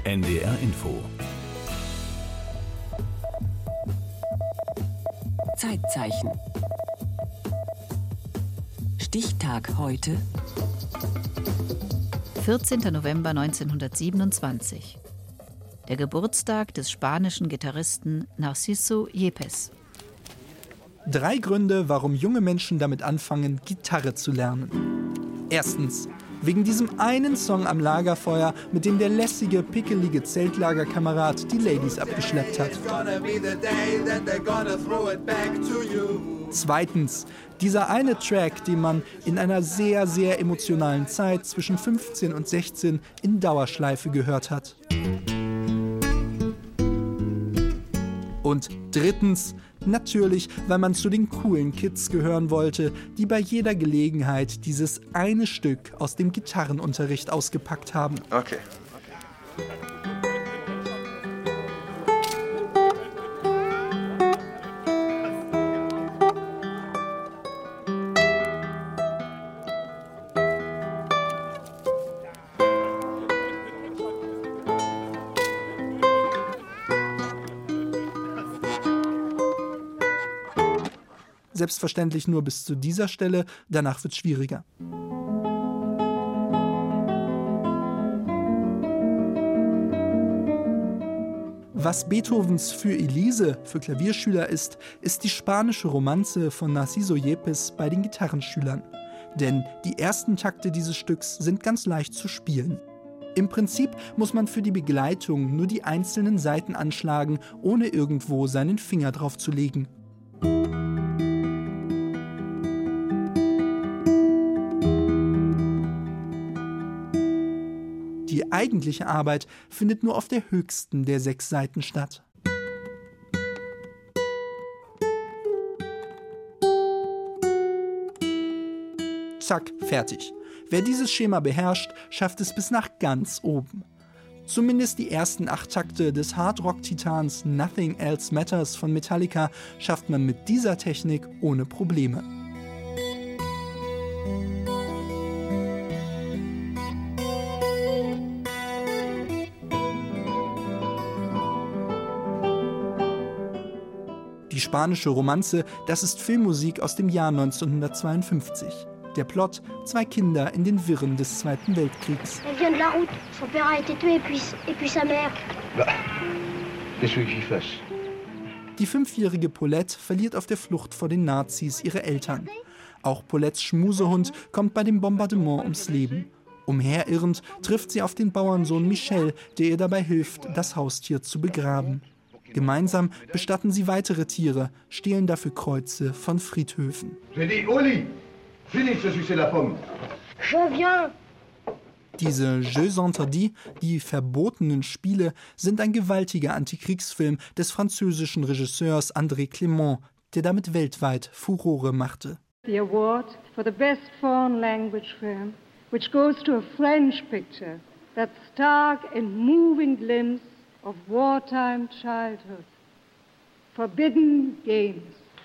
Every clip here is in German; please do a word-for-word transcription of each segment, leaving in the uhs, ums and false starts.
N D R Info. Zeitzeichen. Stichtag heute. vierzehnter November neunzehnhundertsiebenundzwanzig. Der Geburtstag des spanischen Gitarristen Narciso Yepes. Drei Gründe, warum junge Menschen damit anfangen, Gitarre zu lernen. Erstens, wegen diesem einen Song am Lagerfeuer, mit dem der lässige, pickelige Zeltlagerkamerad die Ladies abgeschleppt hat. Zweitens, dieser eine Track, den man in einer sehr, sehr emotionalen Zeit zwischen fünfzehn und sechzehn in Dauerschleife gehört hat. Und drittens, natürlich, weil man zu den coolen Kids gehören wollte, die bei jeder Gelegenheit dieses eine Stück aus dem Gitarrenunterricht ausgepackt haben. Okay. Selbstverständlich nur bis zu dieser Stelle, danach wird es schwieriger. Was Beethovens Für Elise für Klavierschüler ist, ist die spanische Romanze von Narciso Yepes bei den Gitarrenschülern. Denn die ersten Takte dieses Stücks sind ganz leicht zu spielen. Im Prinzip muss man für die Begleitung nur die einzelnen Saiten anschlagen, ohne irgendwo seinen Finger drauf zu legen. Die eigentliche Arbeit findet nur auf der höchsten der sechs Saiten statt. Zack, fertig. Wer dieses Schema beherrscht, schafft es bis nach ganz oben. Zumindest die ersten acht Takte des Hard-Rock-Titans Nothing Else Matters von Metallica schafft man mit dieser Technik ohne Probleme. Die spanische Romanze, das ist Filmmusik aus dem Jahr neunzehnhundertzweiundfünfzig. Der Plot: zwei Kinder in den Wirren des Zweiten Weltkriegs. Die fünfjährige Paulette verliert auf der Flucht vor den Nazis ihre Eltern. Auch Paulettes Schmusehund kommt bei dem Bombardement ums Leben. Umherirrend trifft sie auf den Bauernsohn Michel, der ihr dabei hilft, das Haustier zu begraben. Gemeinsam bestatten sie weitere Tiere, stehlen dafür Kreuze von Friedhöfen. Diese Jeux interdits, die verbotenen Spiele, sind ein gewaltiger Antikriegsfilm des französischen Regisseurs André Clément, der damit weltweit Furore machte. The award for the best foreign language film, which goes to a French picture that stark and moving glimpse of wartime childhood. Forbidden Games.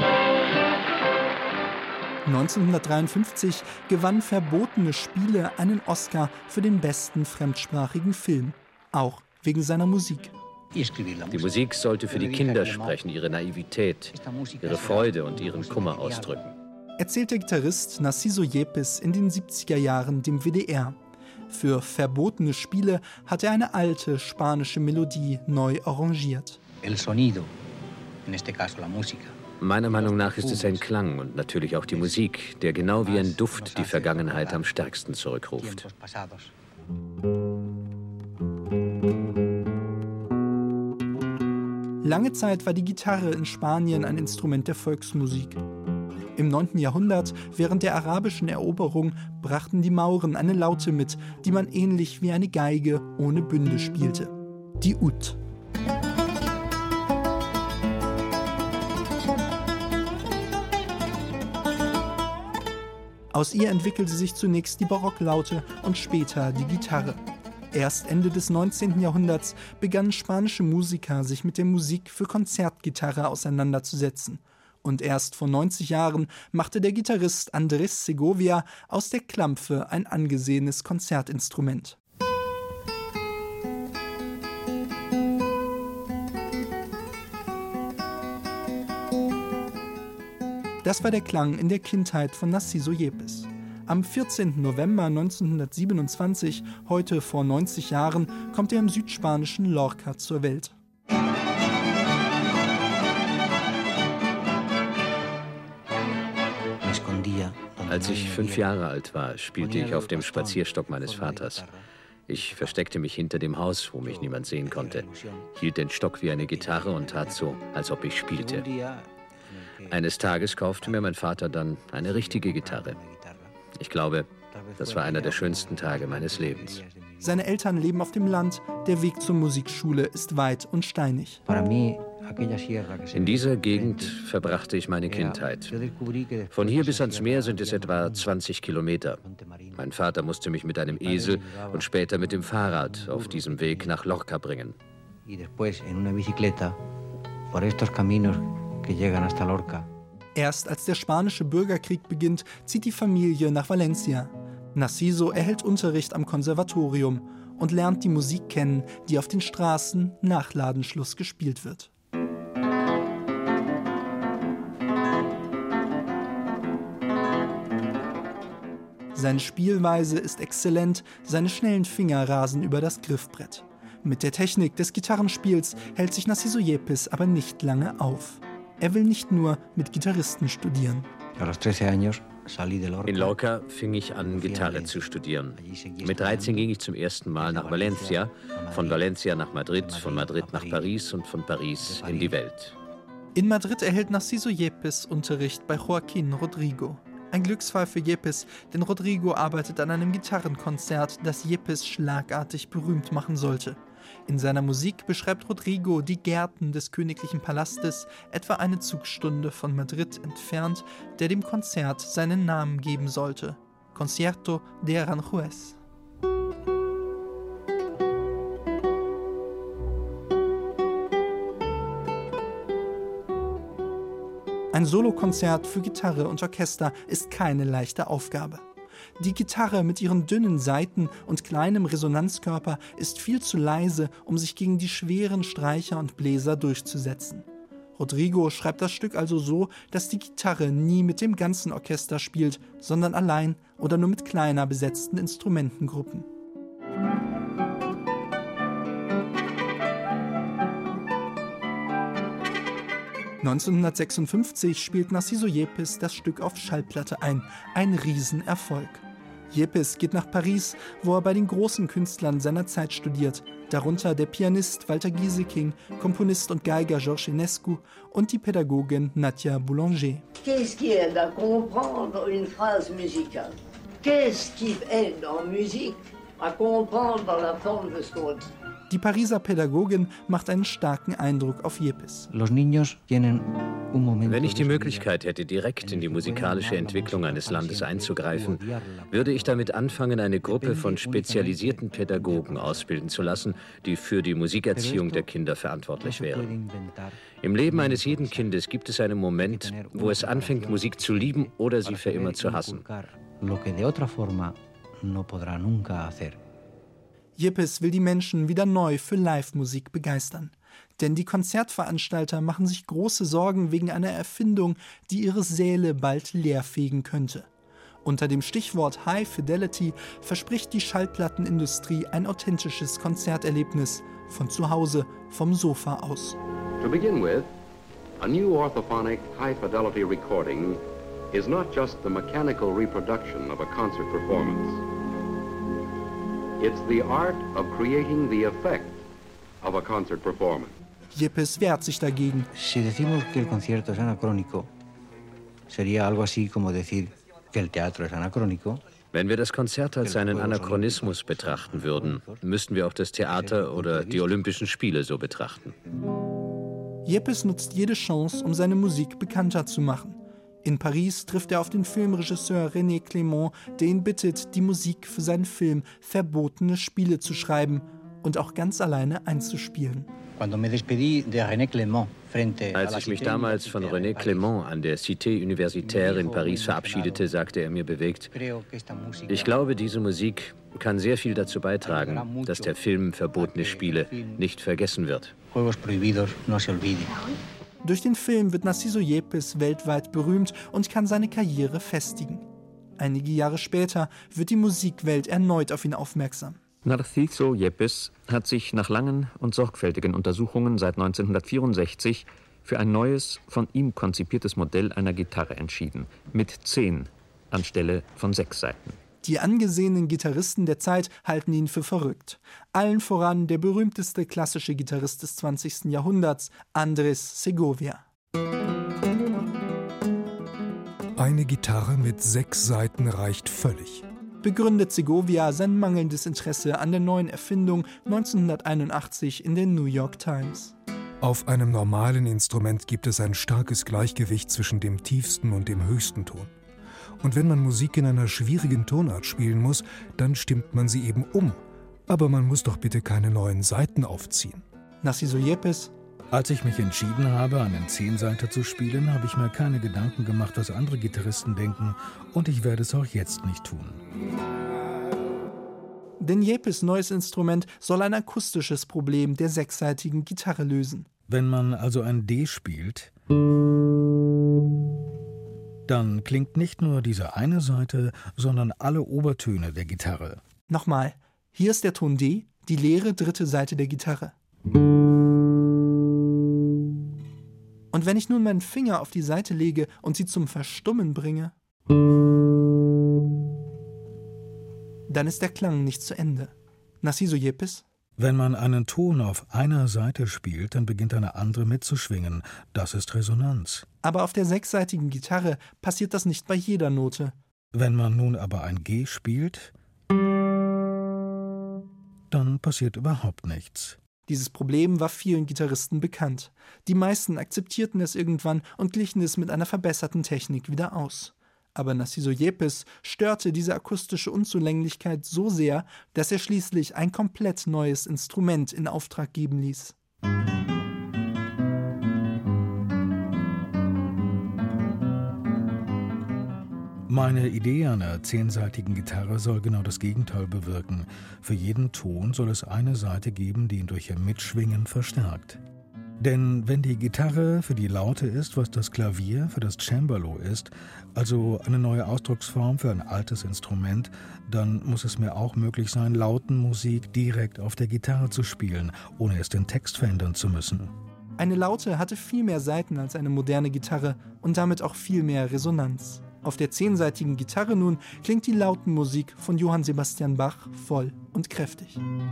neunzehnhundertdreiundfünfzig gewann Verbotene Spiele einen Oscar für den besten fremdsprachigen Film. Auch wegen seiner Musik. Die Musik sollte für die Kinder sprechen, ihre Naivität, ihre Freude und ihren Kummer ausdrücken. Erzählt der Gitarrist Narciso Yepes in den siebziger Jahren dem W D R. Für Verbotene Spiele hat er eine alte spanische Melodie neu arrangiert. Meiner Meinung nach ist es ein Klang und natürlich auch die Musik, der genau wie ein Duft die Vergangenheit am stärksten zurückruft. Lange Zeit war die Gitarre in Spanien ein Instrument der Volksmusik. Im neunten Jahrhundert, während der arabischen Eroberung, brachten die Mauren eine Laute mit, die man ähnlich wie eine Geige ohne Bünde spielte. Die Ud. Aus ihr entwickelte sich zunächst die Barocklaute und später die Gitarre. Erst Ende des neunzehnten Jahrhunderts begannen spanische Musiker, sich mit der Musik für Konzertgitarre auseinanderzusetzen. Und erst vor neunzig Jahren machte der Gitarrist Andrés Segovia aus der Klampfe ein angesehenes Konzertinstrument. Das war der Klang in der Kindheit von Narciso Yepes. Am vierzehnten November neunzehnhundertsiebenundzwanzig, heute vor neunzig Jahren, kommt er im südspanischen Lorca zur Welt. Als ich fünf Jahre alt war, spielte ich auf dem Spazierstock meines Vaters. Ich versteckte mich hinter dem Haus, wo mich niemand sehen konnte, hielt den Stock wie eine Gitarre und tat so, als ob ich spielte. Eines Tages kaufte mir mein Vater dann eine richtige Gitarre. Ich glaube, das war einer der schönsten Tage meines Lebens. Seine Eltern leben auf dem Land, der Weg zur Musikschule ist weit und steinig. In dieser Gegend verbrachte ich meine Kindheit. Von hier bis ans Meer sind es etwa zwanzig Kilometer. Mein Vater musste mich mit einem Esel und später mit dem Fahrrad auf diesem Weg nach Lorca bringen. Erst als der spanische Bürgerkrieg beginnt, zieht die Familie nach Valencia. Narciso erhält Unterricht am Konservatorium und lernt die Musik kennen, die auf den Straßen nach Ladenschluss gespielt wird. Seine Spielweise ist exzellent, seine schnellen Finger rasen über das Griffbrett. Mit der Technik des Gitarrenspiels hält sich Narciso Yepes aber nicht lange auf. Er will nicht nur mit Gitarristen studieren. In Lorca fing ich an, Gitarre zu studieren. Mit dreizehn ging ich zum ersten Mal nach Valencia, von Valencia nach Madrid, von Madrid nach Paris und von Paris in die Welt. In Madrid erhält Narciso Yepes Unterricht bei Joaquín Rodrigo. Ein Glücksfall für Yepes, denn Rodrigo arbeitet an einem Gitarrenkonzert, das Yepes schlagartig berühmt machen sollte. In seiner Musik beschreibt Rodrigo die Gärten des königlichen Palastes, etwa eine Zugstunde von Madrid entfernt, der dem Konzert seinen Namen geben sollte: Concierto de Aranjuez. Ein Solokonzert für Gitarre und Orchester ist keine leichte Aufgabe. Die Gitarre mit ihren dünnen Saiten und kleinem Resonanzkörper ist viel zu leise, um sich gegen die schweren Streicher und Bläser durchzusetzen. Rodrigo schreibt das Stück also so, dass die Gitarre nie mit dem ganzen Orchester spielt, sondern allein oder nur mit kleiner besetzten Instrumentengruppen. neunzehnhundertsechsundfünfzig spielt Narciso Yepes das Stück auf Schallplatte ein, ein Riesenerfolg. Yepes geht nach Paris, wo er bei den großen Künstlern seiner Zeit studiert, darunter der Pianist Walter Gieseking, Komponist und Geiger Georges Enescu und die Pädagogin Nadia Boulanger. Qu'est-ce qui aide à comprendre une phrase musicale? Qu'est-ce qui aide en musique à comprendre la forme de ce qu'on dit? Die Pariser Pädagogin macht einen starken Eindruck auf Yepes. Wenn ich die Möglichkeit hätte, direkt in die musikalische Entwicklung eines Landes einzugreifen, würde ich damit anfangen, eine Gruppe von spezialisierten Pädagogen ausbilden zu lassen, die für die Musikerziehung der Kinder verantwortlich wären. Im Leben eines jeden Kindes gibt es einen Moment, wo es anfängt, Musik zu lieben oder sie für immer zu hassen. Yepes will die Menschen wieder neu für Live-Musik begeistern. Denn die Konzertveranstalter machen sich große Sorgen wegen einer Erfindung, die ihre Säle bald leerfegen könnte. Unter dem Stichwort High Fidelity verspricht die Schallplattenindustrie ein authentisches Konzerterlebnis, von zu Hause, vom Sofa aus. To begin with, a new orthophonic high-fidelity recording is not just the mechanical reproduction of a concert performance. It's the art of creating the effect of a concert performance. Yepes wehrt sich dagegen. Si decimos que el concierto es anacrónico, sería algo así como decir que el teatro es anacrónico. Wenn wir das Konzert als einen Anachronismus betrachten würden, müssten wir auch das Theater oder die Olympischen Spiele so betrachten. Yepes nutzt jede Chance, um seine Musik bekannter zu machen. In Paris trifft er auf den Filmregisseur René Clément, der ihn bittet, die Musik für seinen Film Verbotene Spiele zu schreiben und auch ganz alleine einzuspielen. Als ich mich damals von René Clément an der Cité Universitaire in Paris verabschiedete, sagte er mir bewegt: Ich glaube, diese Musik kann sehr viel dazu beitragen, dass der Film Verbotene Spiele nicht vergessen wird. Durch den Film wird Narciso Yepes weltweit berühmt und kann seine Karriere festigen. Einige Jahre später wird die Musikwelt erneut auf ihn aufmerksam. Narciso Yepes hat sich nach langen und sorgfältigen Untersuchungen seit neunzehnhundertvierundsechzig für ein neues, von ihm konzipiertes Modell einer Gitarre entschieden, mit zehn anstelle von sechs Saiten. Die angesehenen Gitarristen der Zeit halten ihn für verrückt. Allen voran der berühmteste klassische Gitarrist des zwanzigsten Jahrhunderts, Andrés Segovia. Eine Gitarre mit sechs Saiten reicht völlig, begründet Segovia sein mangelndes Interesse an der neuen Erfindung neunzehnhunderteinundachtzig in der New York Times. Auf einem normalen Instrument gibt es ein starkes Gleichgewicht zwischen dem tiefsten und dem höchsten Ton. Und wenn man Musik in einer schwierigen Tonart spielen muss, dann stimmt man sie eben um. Aber man muss doch bitte keine neuen Saiten aufziehen. Narciso Yepes: Als ich mich entschieden habe, einen Zehnsaiter zu spielen, habe ich mir keine Gedanken gemacht, was andere Gitarristen denken. Und ich werde es auch jetzt nicht tun. Denn Yepes' neues Instrument soll ein akustisches Problem der sechssaitigen Gitarre lösen. Wenn man also ein D spielt, dann klingt nicht nur diese eine Seite, sondern alle Obertöne der Gitarre. Nochmal, hier ist der Ton D, die leere dritte Seite der Gitarre. Und wenn ich nun meinen Finger auf die Saite lege und sie zum Verstummen bringe, dann ist der Klang nicht zu Ende. Narciso Yepes: Wenn man einen Ton auf einer Seite spielt, dann beginnt eine andere mitzuschwingen. Das ist Resonanz. Aber auf der sechssaitigen Gitarre passiert das nicht bei jeder Note. Wenn man nun aber ein G spielt, dann passiert überhaupt nichts. Dieses Problem war vielen Gitarristen bekannt. Die meisten akzeptierten es irgendwann und glichen es mit einer verbesserten Technik wieder aus. Aber Narciso Yepes störte diese akustische Unzulänglichkeit so sehr, dass er schließlich ein komplett neues Instrument in Auftrag geben ließ. Meine Idee einer zehnsaitigen Gitarre soll genau das Gegenteil bewirken. Für jeden Ton soll es eine Saite geben, die ihn durch ihr Mitschwingen verstärkt. Denn wenn die Gitarre für die Laute ist, was das Klavier für das Cembalo ist, also eine neue Ausdrucksform für ein altes Instrument, dann muss es mir auch möglich sein, Lautenmusik direkt auf der Gitarre zu spielen, ohne es den Text verändern zu müssen. Eine Laute hatte viel mehr Saiten als eine moderne Gitarre und damit auch viel mehr Resonanz. Auf der zehnsaitigen Gitarre nun klingt die Lautenmusik von Johann Sebastian Bach voll und kräftig.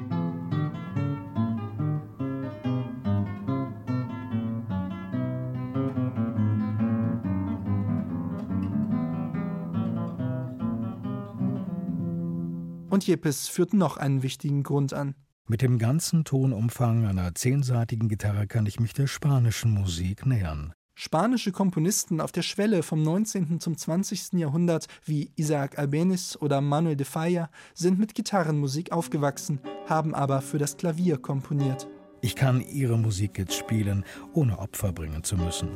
Und Yepes führt noch einen wichtigen Grund an. Mit dem ganzen Tonumfang einer zehnsaitigen Gitarre kann ich mich der spanischen Musik nähern. Spanische Komponisten auf der Schwelle vom neunzehnten zum zwanzigsten Jahrhundert wie Isaac Albéniz oder Manuel de Falla sind mit Gitarrenmusik aufgewachsen, haben aber für das Klavier komponiert. Ich kann ihre Musik jetzt spielen, ohne Opfer bringen zu müssen.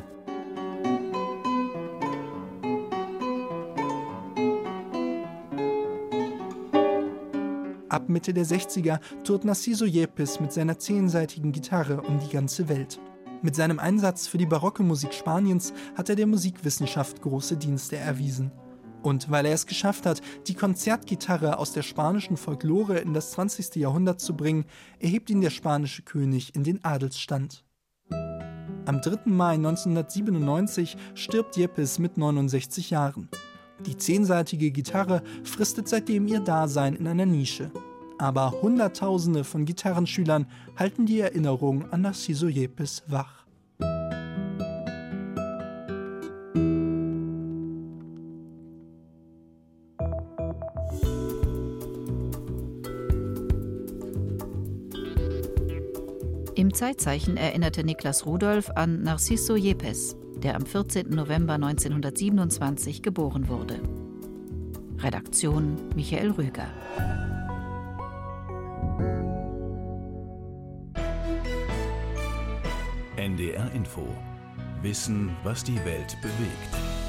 Ab Mitte der sechziger tourt Narciso Yepes mit seiner zehnsaitigen Gitarre um die ganze Welt. Mit seinem Einsatz für die barocke Musik Spaniens hat er der Musikwissenschaft große Dienste erwiesen. Und weil er es geschafft hat, die Konzertgitarre aus der spanischen Folklore in das zwanzigste Jahrhundert zu bringen, erhebt ihn der spanische König in den Adelsstand. Am dritten Mai neunzehnhundertsiebenundneunzig stirbt Yepes mit neunundsechzig Jahren. Die zehnsaitige Gitarre fristet seitdem ihr Dasein in einer Nische. Aber Hunderttausende von Gitarrenschülern halten die Erinnerung an Narciso Yepes wach. Im Zeitzeichen erinnerte Niklas Rudolph an Narciso Yepes, der am vierzehnten November neunzehnhundertsiebenundzwanzig geboren wurde. Redaktion Michael Rüger. N D R Info. Wissen, was die Welt bewegt.